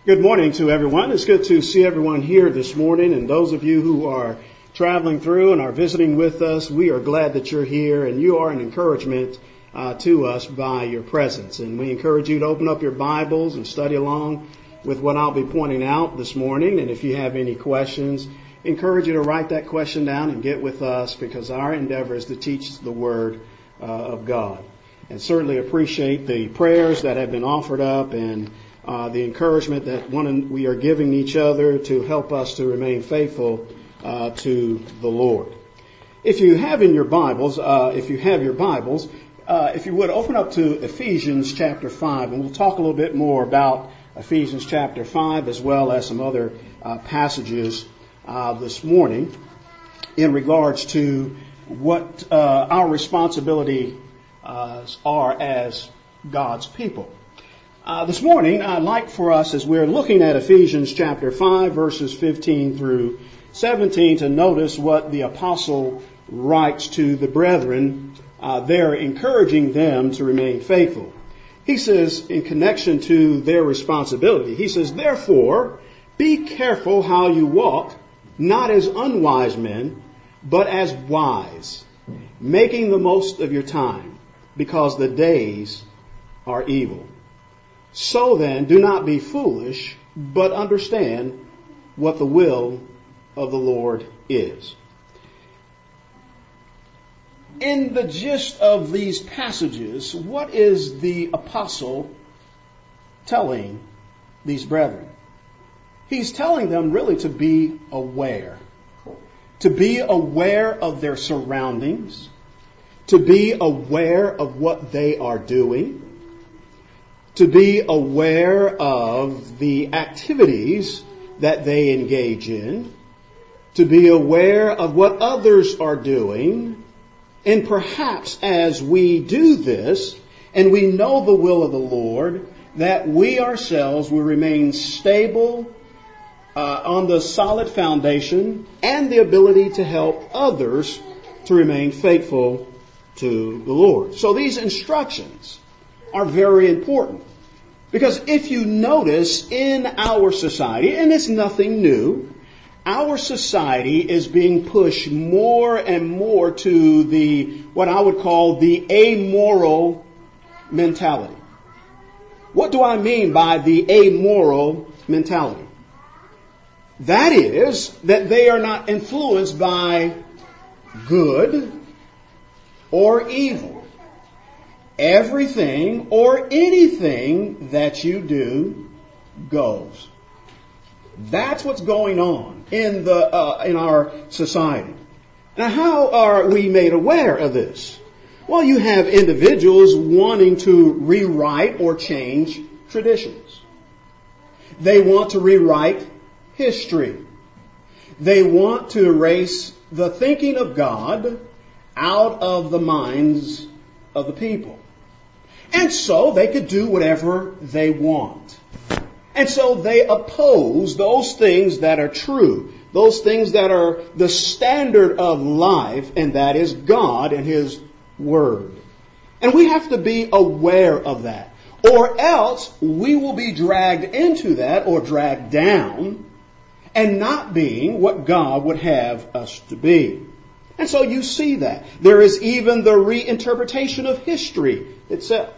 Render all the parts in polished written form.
Good morning to everyone. It's good to see everyone here this morning, and those of you who are traveling through and are visiting with us, we are glad that you're here, and you are an encouragement to us by your presence. And we encourage you to open up your Bibles and study along with what I'll be pointing out this morning. And if you have any questions, encourage you to write that question down and get with us, because our endeavor is to teach the Word of God. And certainly appreciate the prayers that have been offered up and the encouragement that we are giving each other to help us to remain faithful to the Lord. If you have your Bibles, if you would open up to Ephesians chapter 5, and we'll talk a little bit more about Ephesians chapter 5 as well as some other passages this morning in regards to what our responsibility are as God's people. This morning, I'd like for us, as we're looking at Ephesians chapter 5, verses 15 through 17, to notice what the apostle writes to the brethren. They're encouraging them to remain faithful. He says, in connection to their responsibility, he says, "Therefore, be careful how you walk, not as unwise men, but as wise, making the most of your time, because the days are evil. So then, do not be foolish, but understand what the will of the Lord is." In the gist of these passages, what is the apostle telling these brethren? He's telling them really to be aware. To be aware of their surroundings. To be aware of what they are doing. To be aware of the activities that they engage in, to be aware of what others are doing, and perhaps as we do this, and we know the will of the Lord, that we ourselves will remain stable on the solid foundation and the ability to help others to remain faithful to the Lord. So these instructions are very important. Because if you notice in our society, and it's nothing new, our society is being pushed more and more to what I would call the amoral mentality. What do I mean by the amoral mentality? That is, that they are not influenced by good or evil. Everything or anything that you do goes. That's what's going on in our society. Now, how are we made aware of this? Well, you have individuals wanting to rewrite or change traditions. They want to rewrite history. They want to erase the thinking of God out of the minds of the people. And so they could do whatever they want. And so they oppose those things that are true, those things that are the standard of life, and that is God and His Word. And we have to be aware of that, or else we will be dragged into that or dragged down and not being what God would have us to be. And so you see that. There is even the reinterpretation of history itself.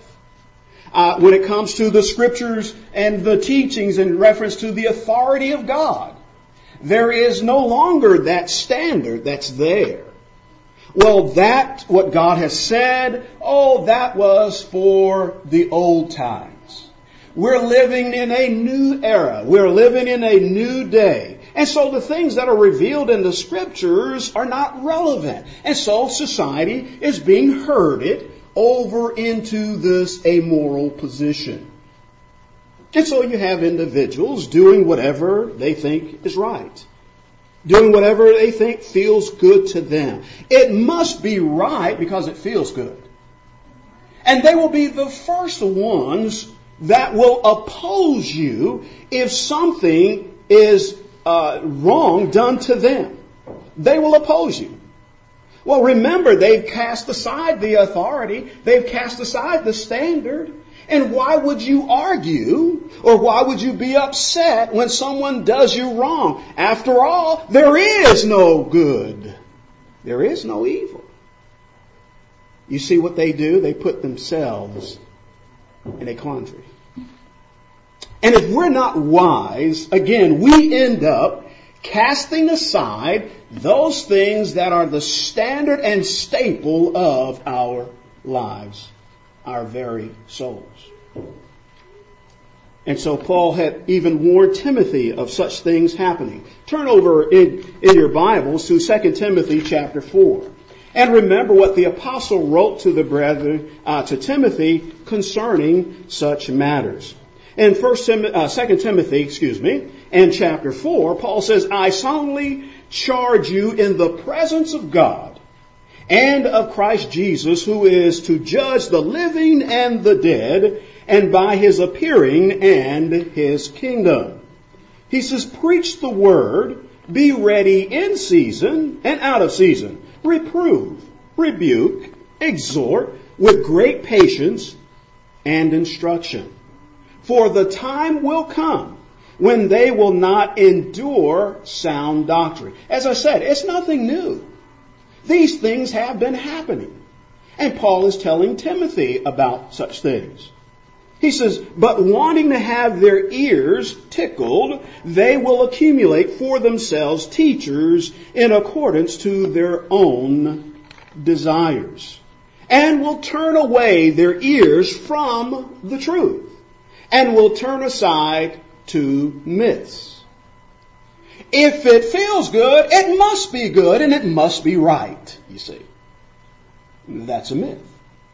When it comes to the scriptures and the teachings in reference to the authority of God, there is no longer that standard that's there. Well, what God has said, that was for the old times. We're living in a new era. We're living in a new day. And so the things that are revealed in the scriptures are not relevant. And so society is being herded over into this amoral position. And so you have individuals doing whatever they think is right. Doing whatever they think feels good to them. It must be right because it feels good. And they will be the first ones that will oppose you if something is wrong done to them. They will oppose you. Well, remember, they've cast aside the authority. They've cast aside the standard. And why would you argue or why would you be upset when someone does you wrong? After all, there is no good. There is no evil. You see what they do? They put themselves in a quandary. And if we're not wise, again, we end up casting aside those things that are the standard and staple of our lives, our very souls. And so Paul had even warned Timothy of such things happening. Turn over in your Bibles to 2 Timothy chapter 4. And remember what the apostle wrote to the brethren, to Timothy concerning such matters. In 2 Timothy, in chapter 4, Paul says, I solemnly charge you in the presence of God and of Christ Jesus, who is to judge the living and the dead, and by his appearing and his kingdom. He says, preach the word, be ready in season and out of season. Reprove, rebuke, exhort with great patience and instruction. For the time will come when they will not endure sound doctrine. As I said, it's nothing new. These things have been happening. And Paul is telling Timothy about such things. He says, but wanting to have their ears tickled, they will accumulate for themselves teachers in accordance to their own desires, and will turn away their ears from the truth, and will turn aside to myths. If it feels good, it must be good, and it must be right, you see. That's a myth.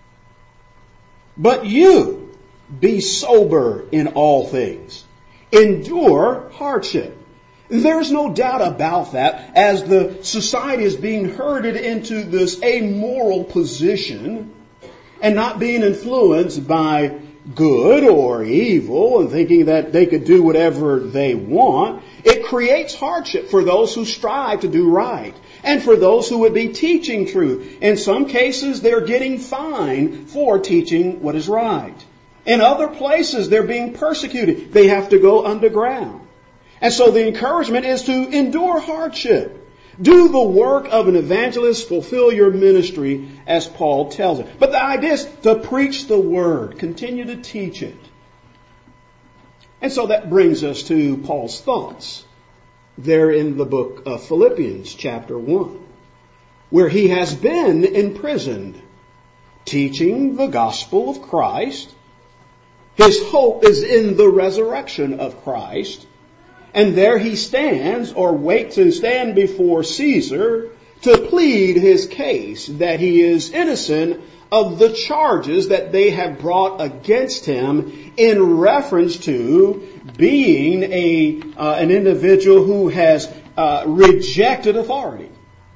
But you, be sober in all things. Endure hardship. There's no doubt about that as the society is being herded into this amoral position and not being influenced by good or evil and thinking that they could do whatever they want. It creates hardship for those who strive to do right and for those who would be teaching truth. In some cases, they're getting fined for teaching what is right. In other places, they're being persecuted. They have to go underground. And so the encouragement is to endure hardship. Do the work of an evangelist. Fulfill your ministry as Paul tells it. But the idea is to preach the word. Continue to teach it. And so that brings us to Paul's thoughts there in the book of Philippians chapter 1, where he has been imprisoned, teaching the gospel of Christ. His hope is in the resurrection of Christ. And there he stands, or wait to stand before Caesar to plead his case that he is innocent of the charges that they have brought against him in reference to being an individual who has rejected authority.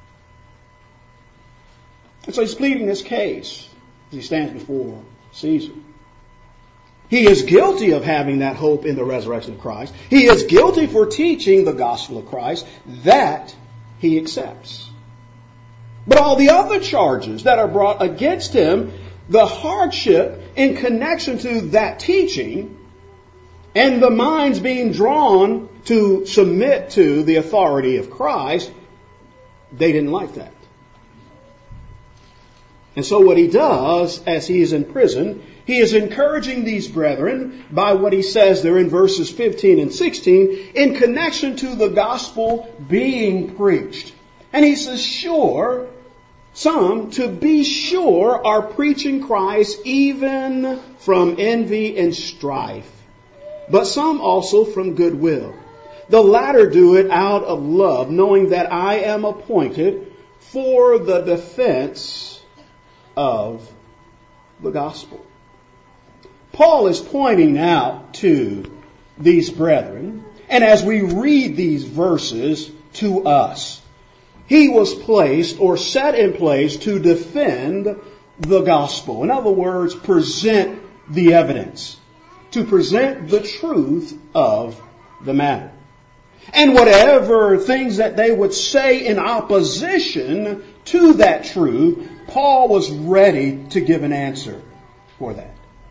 And so he's pleading his case as he stands before Caesar. He is guilty of having that hope in the resurrection of Christ. He is guilty for teaching the gospel of Christ. That he accepts. But all the other charges that are brought against him, the hardship in connection to that teaching, and the minds being drawn to submit to the authority of Christ, they didn't like that. And so what he does as he is in prison, he is encouraging these brethren by what he says there in verses 15 and 16 in connection to the gospel being preached. And he says, sure, some, to be sure, are preaching Christ even from envy and strife, but some also from goodwill. The latter do it out of love, knowing that I am appointed for the defense of the gospel. Paul is pointing out to these brethren, and as we read these verses to us, he was placed or set in place to defend the gospel. In other words, present the evidence, to present the truth of the matter. And whatever things that they would say in opposition to that truth, Paul was ready to give an answer for that.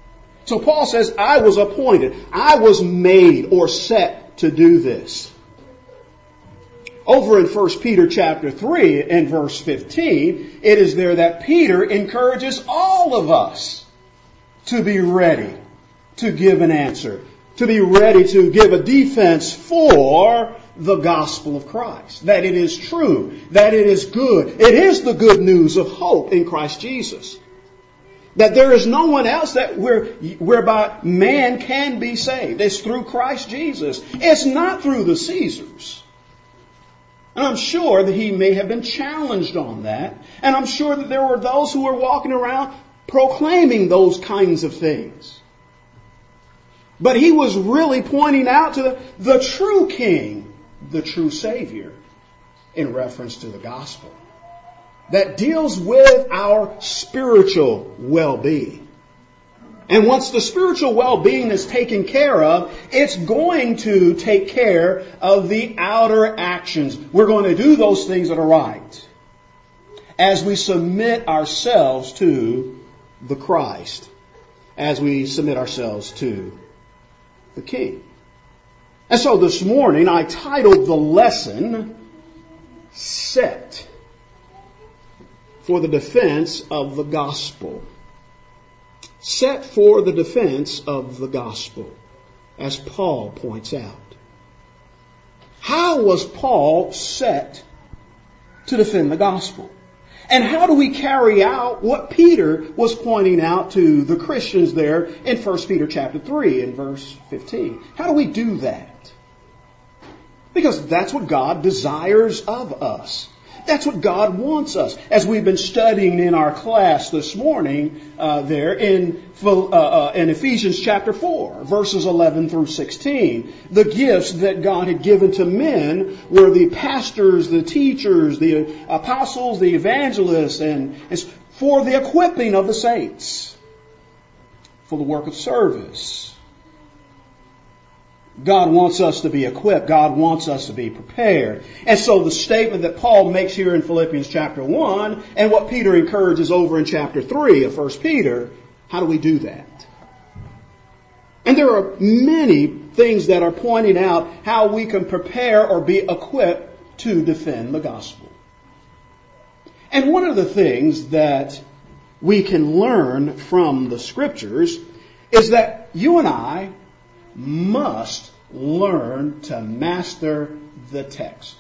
So Paul says, I was appointed. I was made or set to do this. Over in 1 Peter chapter 3 and verse 15, it is there that Peter encourages all of us to be ready to give an answer, to be ready to give a defense for the gospel of Christ. That it is true, that it is good. It is the good news of hope in Christ Jesus. That there is no one else whereby man can be saved. It's through Christ Jesus. It's not through the Caesars. And I'm sure that he may have been challenged on that. And I'm sure that there were those who were walking around proclaiming those kinds of things. But he was really pointing out to the true King, the true Savior, in reference to the gospel that deals with our spiritual well-being. And once the spiritual well-being is taken care of, it's going to take care of the outer actions. We're going to do those things that are right as we submit ourselves to the Christ, as we submit ourselves to the King. And so this morning I titled the lesson, Set for the Defense of the Gospel. Set for the defense of the gospel, as Paul points out. How was Paul set to defend the gospel? And how do we carry out what Peter was pointing out to the Christians there in 1 Peter chapter 3 and verse 15? How do we do that? Because that's what God desires of us. That's what God wants us. As we've been studying in our class this morning there in Ephesians chapter 4, verses 11 through 16. The gifts that God had given to men were the pastors, the teachers, the apostles, the evangelists, and for the equipping of the saints, for the work of service. God wants us to be equipped. God wants us to be prepared. And so the statement that Paul makes here in Philippians chapter 1 and what Peter encourages over in chapter 3 of 1 Peter, how do we do that? And there are many things that are pointing out how we can prepare or be equipped to defend the gospel. And one of the things that we can learn from the Scriptures is that you and I must learn to master the text.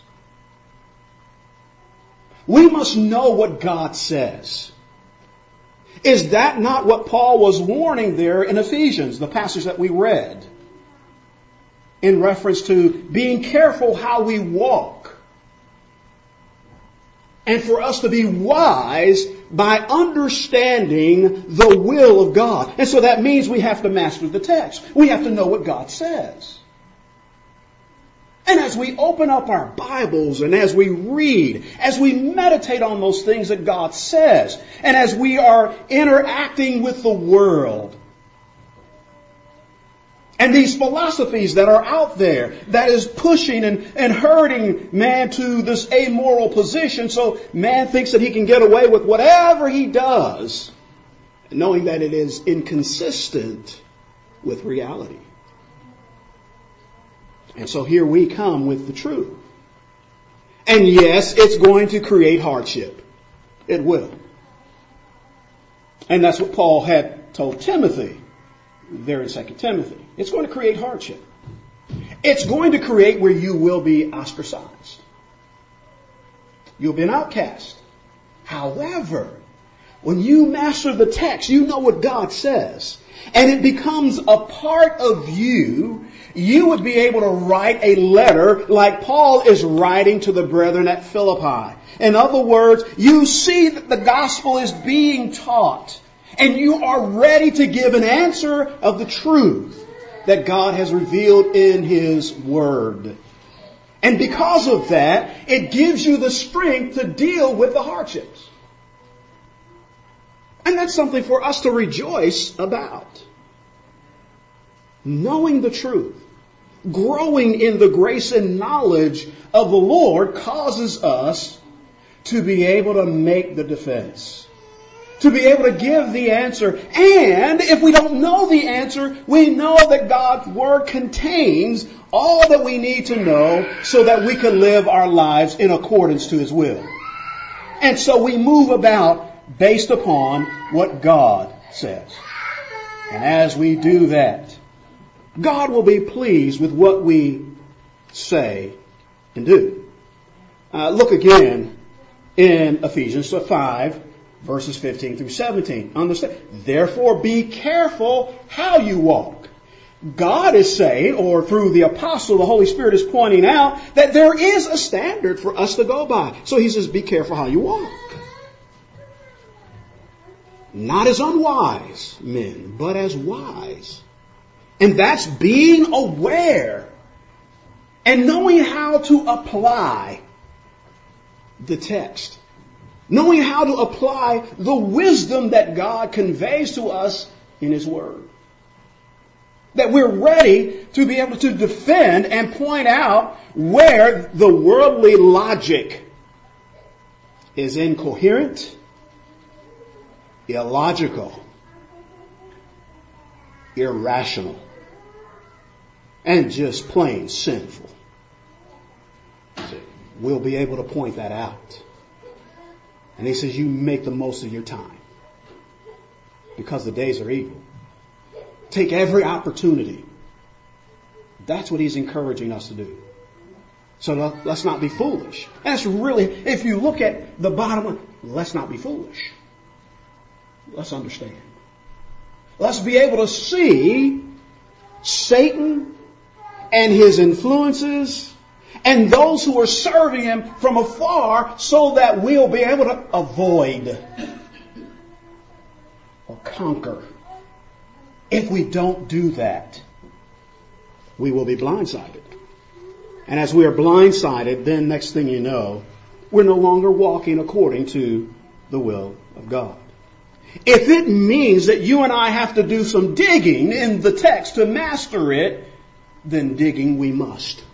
We must know what God says. Is that not what Paul was warning there in Ephesians, the passage that we read, in reference to being careful how we walk? And for us to be wise by understanding the will of God. And so that means we have to master the text. We have to know what God says. And as we open up our Bibles and as we read, as we meditate on those things that God says, and as we are interacting with the world, and these philosophies that are out there that is pushing and hurting man to this amoral position, so man thinks that he can get away with whatever he does, knowing that it is inconsistent with reality. And so here we come with the truth. And yes, it's going to create hardship. It will. And that's what Paul had told Timothy there in 2 Timothy. It's going to create hardship. It's going to create where you will be ostracized. You'll be an outcast. However, when you master the text, you know what God says, and it becomes a part of you, you would be able to write a letter like Paul is writing to the brethren at Philippi. In other words, you see that the gospel is being taught, and you are ready to give an answer of the truth that God has revealed in His Word. And because of that, it gives you the strength to deal with the hardships. And that's something for us to rejoice about. Knowing the truth, growing in the grace and knowledge of the Lord causes us to be able to make the defense. to be able to give the answer. And if we don't know the answer, we know that God's Word contains all that we need to know so that we can live our lives in accordance to His will. And so we move about based upon what God says. And as we do that, God will be pleased with what we say and do. Look again in Ephesians 5, verses 15 through 17. Understand? Therefore, be careful how you walk. God is saying, or through the apostle, the Holy Spirit is pointing out that there is a standard for us to go by. So he says, be careful how you walk. Not as unwise men, but as wise. And that's being aware and knowing how to apply the text. Knowing how to apply the wisdom that God conveys to us in His Word. That we're ready to be able to defend and point out where the worldly logic is incoherent, illogical, irrational, and just plain sinful. We'll be able to point that out. And he says, you make the most of your time because the days are evil. Take every opportunity. That's what he's encouraging us to do. So let's not be foolish. That's really, if you look at the bottom line, let's not be foolish. Let's understand. Let's be able to see Satan and his influences and those who are serving him from afar so that we'll be able to avoid or conquer. If we don't do that, we will be blindsided. And as we are blindsided, then next thing you know, we're no longer walking according to the will of God. If it means that you and I have to do some digging in the text to master it, then digging we must.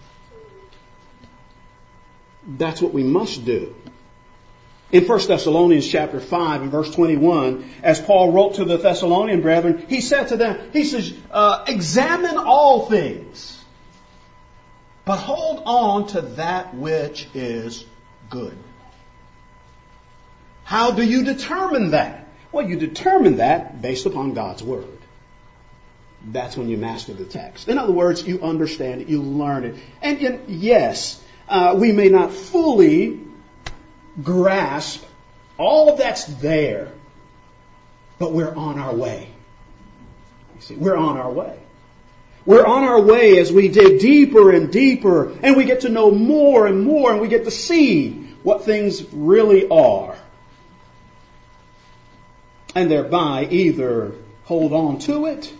That's what we must do. In 1 Thessalonians chapter 5 and verse 21, as Paul wrote to the Thessalonian brethren, he said to them, he says, examine all things, but hold on to that which is good. How do you determine that? Well, you determine that based upon God's Word. That's when you master the text. In other words, you understand it, you learn it. And yes, we may not fully grasp all that's there, but we're on our way. You see, we're on our way. We're on our way as we dig deeper and deeper, and we get to know more and more, and we get to see what things really are. And thereby either hold on to it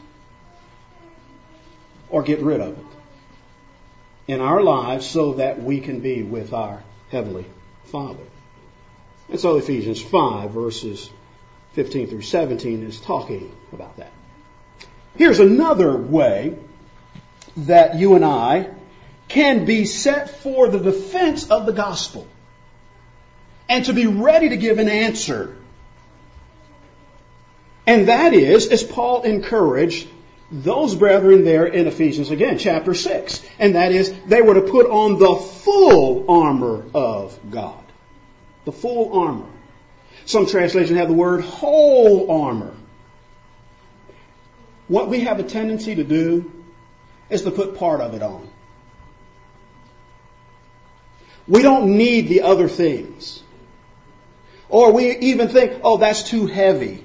or get rid of it in our lives so that we can be with our Heavenly Father. And so Ephesians 5 verses 15 through 17 is talking about that. Here's another way that you and I can be set for the defense of the gospel and to be ready to give an answer. And that is, as Paul encouraged those brethren there in Ephesians, again, chapter 6. And that is, they were to put on the full armor of God. The full armor. Some translations have the word whole armor. What we have a tendency to do is to put part of it on. We don't need the other things. Or we even think, oh, that's too heavy.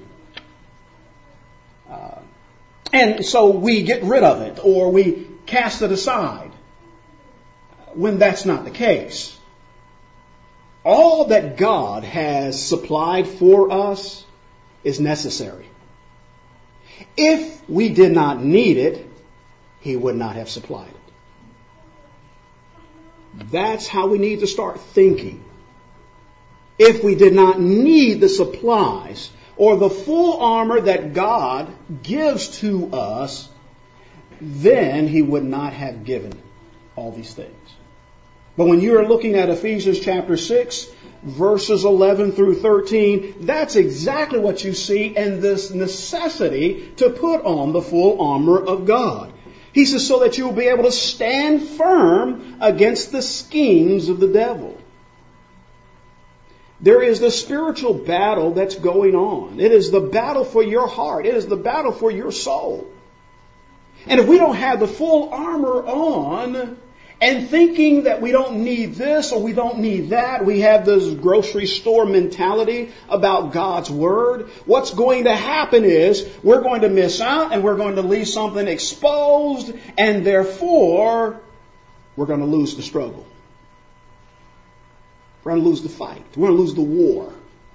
And so we get rid of it or we cast it aside when that's not the case. All that God has supplied for us is necessary. If we did not need it, He would not have supplied it. That's how we need to start thinking. If we did not need the supplies or the full armor that God gives to us, then He would not have given all these things. But when you are looking at Ephesians chapter 6, verses 11 through 13, that's exactly what you see in this necessity to put on the full armor of God. He says, so that you will be able to stand firm against the schemes of the devil. There is the spiritual battle that's going on. It is the battle for your heart. It is the battle for your soul. And if we don't have the full armor on, and thinking that we don't need this or we don't need that, we have this grocery store mentality about God's Word, what's going to happen is we're going to miss out and we're going to leave something exposed, and therefore we're going to lose the struggle. We're going to lose the fight. We're going to lose the war.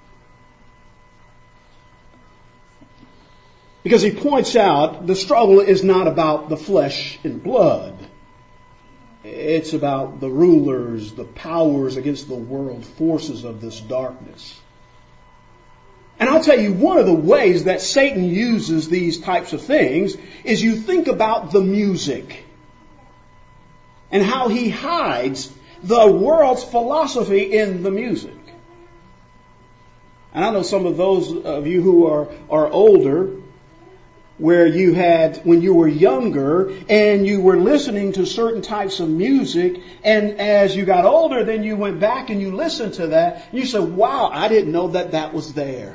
Because he points out the struggle is not about the flesh and blood. It's about the rulers, the powers against the world forces of this darkness. And I'll tell you, one of the ways that Satan uses these types of things is you think about the music and how he hides the world's philosophy in the music. And I know some of those of you who are older, where you had, when you were younger, and you were listening to certain types of music, and as you got older, then you went back and you listened to that, and you said, wow, I didn't know that was there.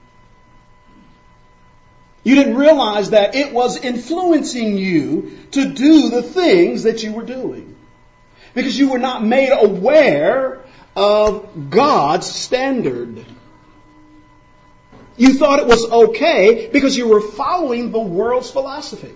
You didn't realize that it was influencing you to do the things that you were doing. Because you were not made aware of God's standard. You thought it was okay because you were following the world's philosophy.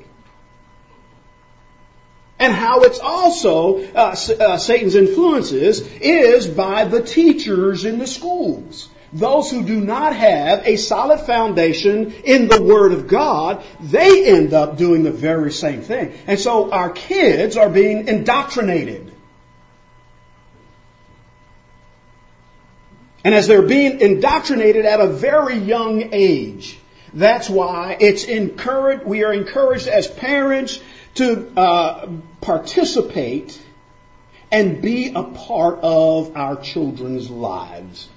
And how it's also, Satan's influences is by the teachers in the schools. Those who do not have a solid foundation in the Word of God, they end up doing the very same thing. And so our kids are being indoctrinated. And as they're being indoctrinated at a very young age, that's why we are encouraged as parents to participate and be a part of our children's lives.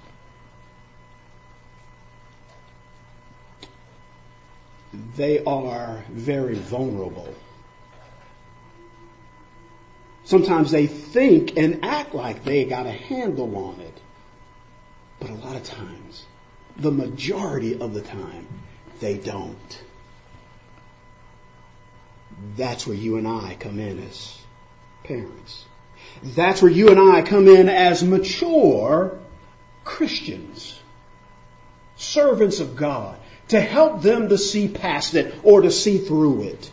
They are very vulnerable. Sometimes they think and act like they got a handle on it. But a lot of times, the majority of the time, they don't. That's where you and I come in as parents. That's where you and I come in as mature Christians, servants of God, to help them to see past it or to see through it.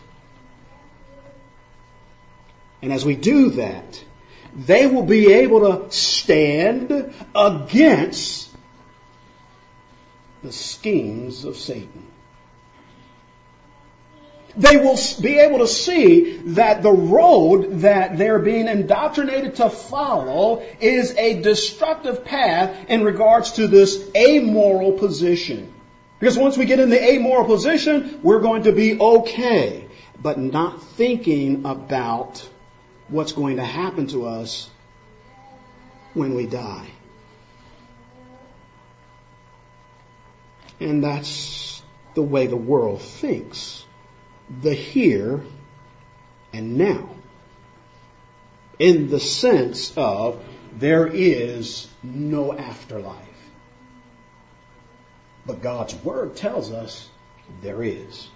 And as we do that, they will be able to stand against the schemes of Satan. They will be able to see that the road that they're being indoctrinated to follow is a destructive path in regards to this amoral position. Because once we get in the amoral position, we're going to be okay, but not thinking about what's going to happen to us when we die. And that's the way the world thinks. The here and now. In the sense of there is no afterlife. But God's Word tells us there is.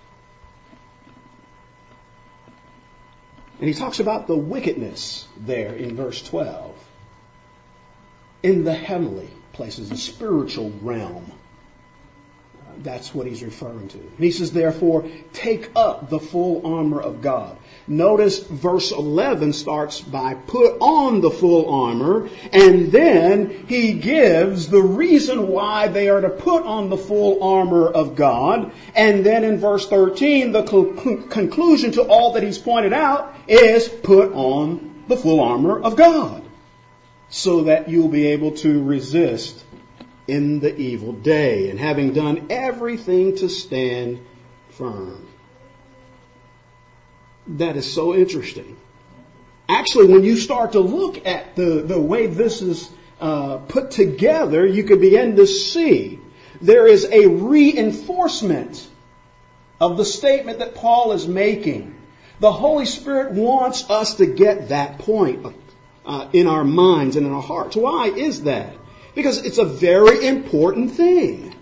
And he talks about the wickedness there in verse 12. In the heavenly places, the spiritual realm. That's what he's referring to. And he says, therefore, take up the full armor of God. Notice verse 11 starts by put on the full armor, and then he gives the reason why they are to put on the full armor of God. And then in verse 13, the conclusion to all that he's pointed out is put on the full armor of God, so that you'll be able to resist in the evil day, and having done everything to stand firm. That is so interesting. Actually, when you start to look at the way this is put together, you can begin to see there is a reinforcement of the statement that Paul is making. The Holy Spirit wants us to get that point in our minds and in our hearts. Why is that? Because it's a very important thing.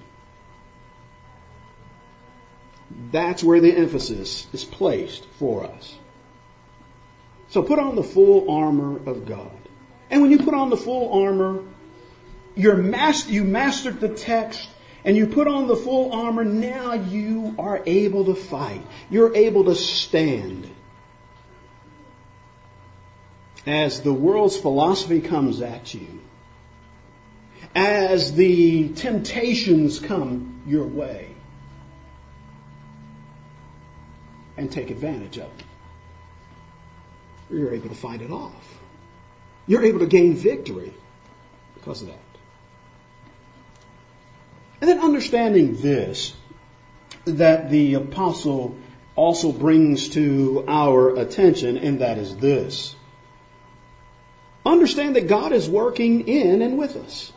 That's where the emphasis is placed for us. So put on the full armor of God. And when you put on the full armor, you mastered the text, and you put on the full armor, now you are able to fight. You're able to stand. As the world's philosophy comes at you, as the temptations come your way, and take advantage of it, you're able to fight it off. You're able to gain victory because of that. And then understanding this, that the apostle also brings to our attention, and that is this. Understand that God is working in and with us.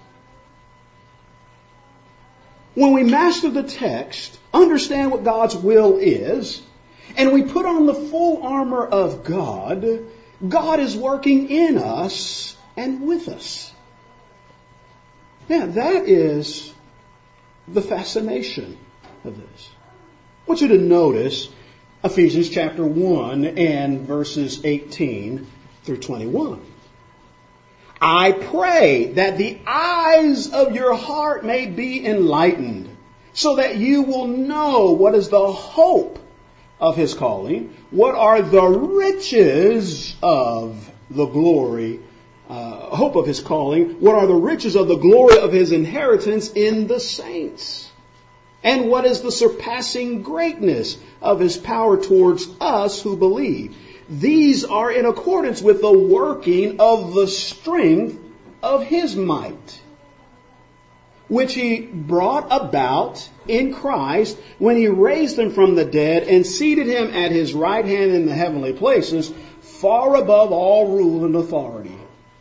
When we master the text, understand what God's will is, and we put on the full armor of God, God is working in us and with us. Yeah, that is the fascination of this. I want you to notice Ephesians chapter 1 and verses 18 through 21. I pray that the eyes of your heart may be enlightened, so that you will know what is the hope of His calling, what are the riches of the glory, hope of His calling, what are the riches of the glory of His inheritance in the saints, and what is the surpassing greatness of His power towards us who believe. These are in accordance with the working of the strength of His might, which He brought about in Christ when He raised Him from the dead and seated Him at His right hand in the heavenly places, far above all rule and authority.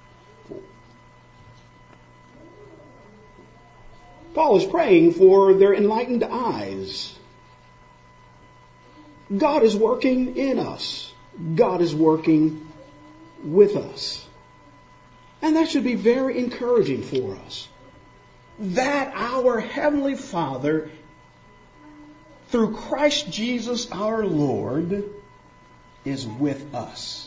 Paul is praying for their enlightened eyes. God is working in us. God is working with us. And that should be very encouraging for us. That our Heavenly Father, through Christ Jesus our Lord, is with us.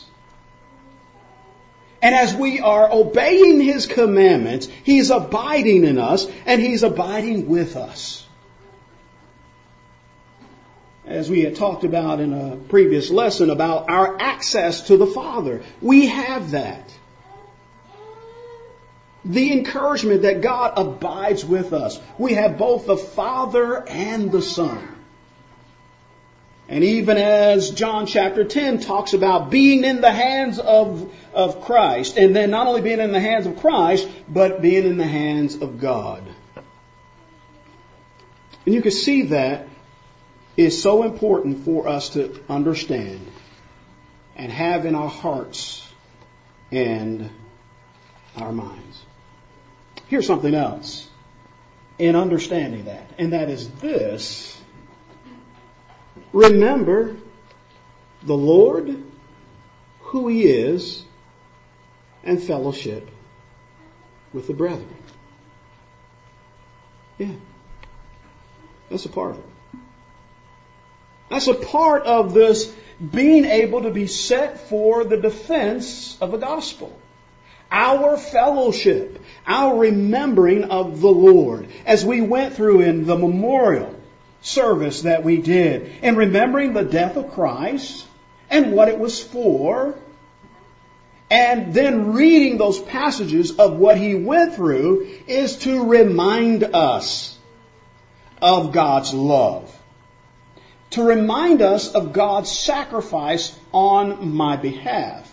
And as we are obeying His commandments, He's abiding in us and He's abiding with us. As we had talked about in a previous lesson about our access to the Father, we have that. The encouragement that God abides with us. We have both the Father and the Son. And even as John chapter 10 talks about being in the hands of Christ, and then not only being in the hands of Christ, but being in the hands of God. And you can see that is so important for us to understand and have in our hearts and our minds. Here's something else in understanding that, and that is this. Remember the Lord, who He is, and fellowship with the brethren. Yeah. That's a part of it. That's a part of this being able to be set for the defense of the gospel. Our fellowship, our remembering of the Lord, as we went through in the memorial service that we did, and remembering the death of Christ and what it was for, and then reading those passages of what He went through is to remind us of God's love. To remind us of God's sacrifice on my behalf.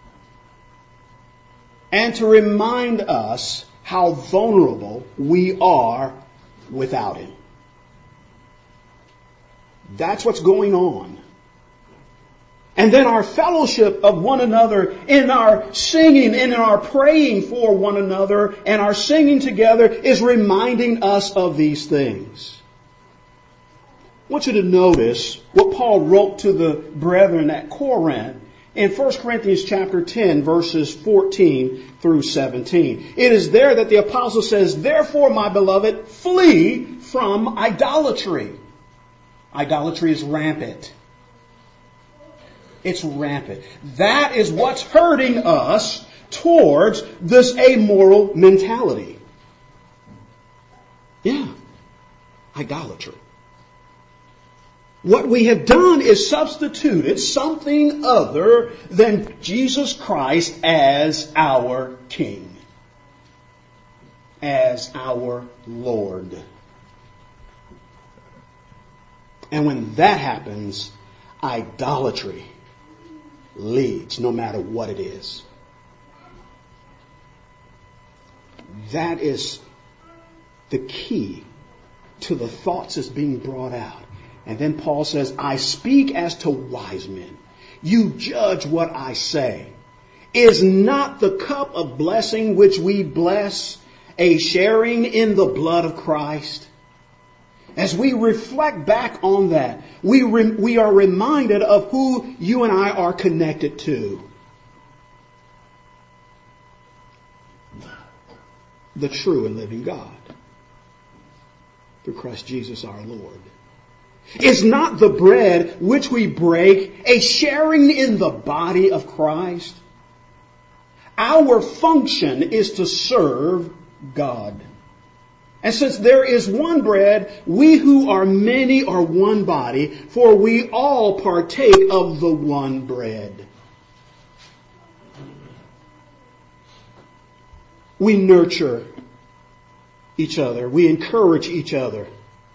And to remind us how vulnerable we are without Him. That's what's going on. And then our fellowship of one another in our singing and in our praying for one another and our singing together is reminding us of these things. I want you to notice what Paul wrote to the brethren at Corinth in 1 Corinthians chapter 10, verses 14 through 17. It is there that the apostle says, "Therefore, my beloved, flee from idolatry." Idolatry is rampant. It's rampant. That is what's hurting us towards this amoral mentality. Yeah, idolatry. What we have done is substituted something other than Jesus Christ as our King, as our Lord. And when that happens, idolatry leads, no matter what it is. That is the key to the thoughts that's being brought out. And then Paul says, "I speak as to wise men. You judge what I say. Is not the cup of blessing which we bless a sharing in the blood of Christ?" As we reflect back on that, we are reminded of who you and I are connected to. The true and living God. Through Christ Jesus our Lord. Is not the bread which we break a sharing in the body of Christ? Our function is to serve God. And since there is one bread, we who are many are one body, for we all partake of the one bread. We nurture each other. We encourage each other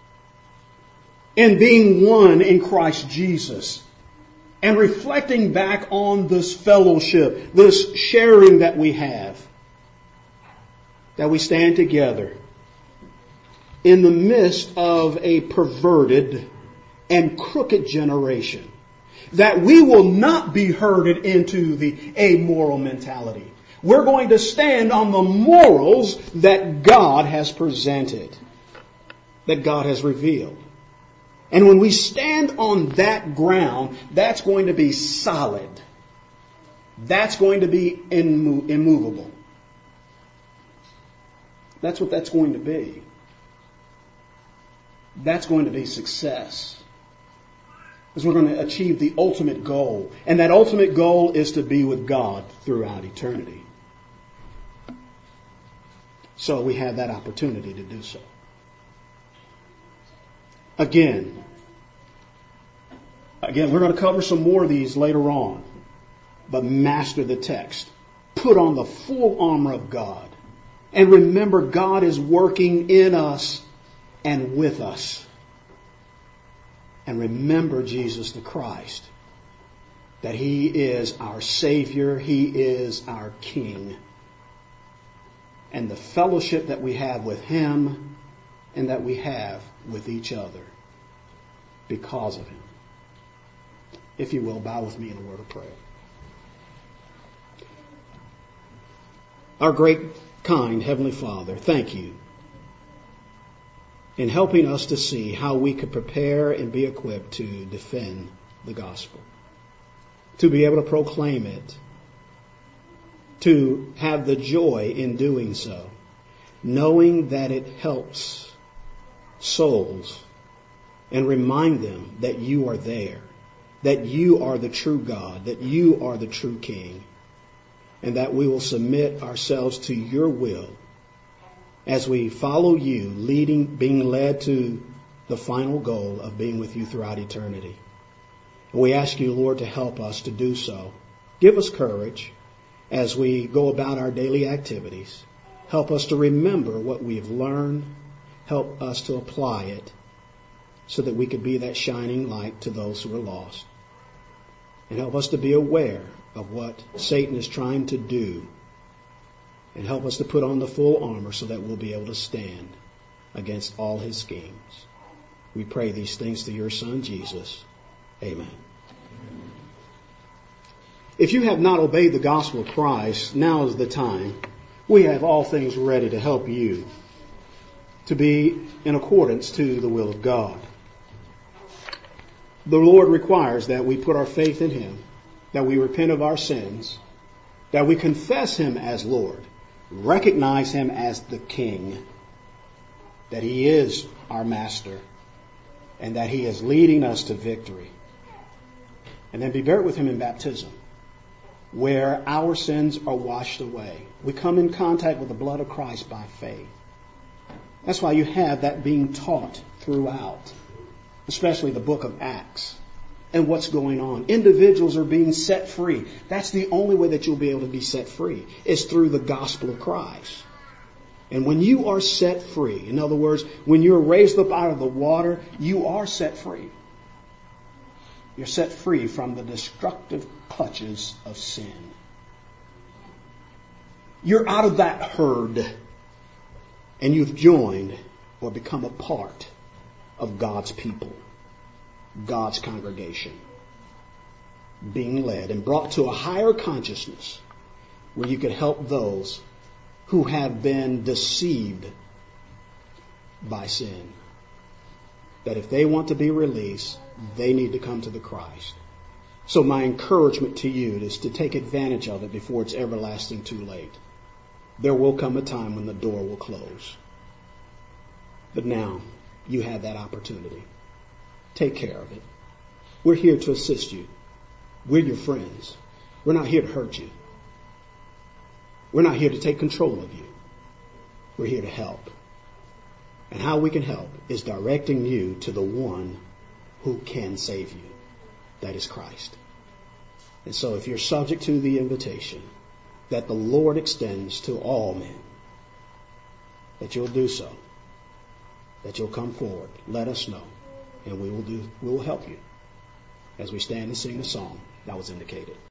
in being one in Christ Jesus and reflecting back on this fellowship, this sharing that we have, that we stand together in the midst of a perverted and crooked generation, that we will not be herded into the amoral mentality. We're going to stand on the morals that God has presented, that God has revealed. And when we stand on that ground, that's going to be solid. That's going to be immovable. That's what that's going to be. That's going to be success. Because we're going to achieve the ultimate goal. And that ultimate goal is to be with God throughout eternity. So we have that opportunity to do so. Again, we're going to cover some more of these later on. But master the text. Put on the full armor of God. And remember, God is working in us and with us. And remember Jesus the Christ. That He is our Savior. He is our King. And the fellowship that we have with Him and that we have with each other because of Him. If you will, bow with me in a word of prayer. Our great, kind Heavenly Father, thank You in helping us to see how we could prepare and be equipped to defend the gospel, to be able to proclaim it, to have the joy in doing so, knowing that it helps souls and remind them that You are there, that You are the true God, that You are the true King, and that we will submit ourselves to Your will as we follow You, being led to the final goal of being with You throughout eternity. And we ask You, Lord, to help us to do so. Give us courage as we go about our daily activities. Help us to remember what we've learned. Help us to apply it so that we could be that shining light to those who are lost. And help us to be aware of what Satan is trying to do. And help us to put on the full armor so that we'll be able to stand against all his schemes. We pray these things through Your Son, Jesus. Amen. If you have not obeyed the gospel of Christ, now is the time. We have all things ready to help you to be in accordance to the will of God. The Lord requires that we put our faith in Him, that we repent of our sins, that we confess Him as Lord, recognize Him as the King, that He is our Master, and that He is leading us to victory. And then be buried with Him in baptism, where our sins are washed away. We come in contact with the blood of Christ by faith. That's why you have that being taught throughout, especially the book of Acts and what's going on. Individuals are being set free. That's the only way that you'll be able to be set free, is through the gospel of Christ. And when you are set free, in other words, when you're raised up out of the water, you are set free. You're set free from the destructive clutches of sin. You're out of that herd, and you've joined or become a part of God's people, God's congregation, being led and brought to a higher consciousness where you can help those who have been deceived by sin. That if they want to be released, they need to come to the Christ. So my encouragement to you is to take advantage of it before it's everlasting too late. There will come a time when the door will close. But now you have that opportunity. Take care of it. We're here to assist you. We're your friends. We're not here to hurt you. We're not here to take control of you. We're here to help. And how we can help is directing you to the one who can save you. That is Christ. And so if you're subject to the invitation that the Lord extends to all men, that you'll do so, that you'll come forward, let us know, and we will help you as we stand and sing the song that was indicated.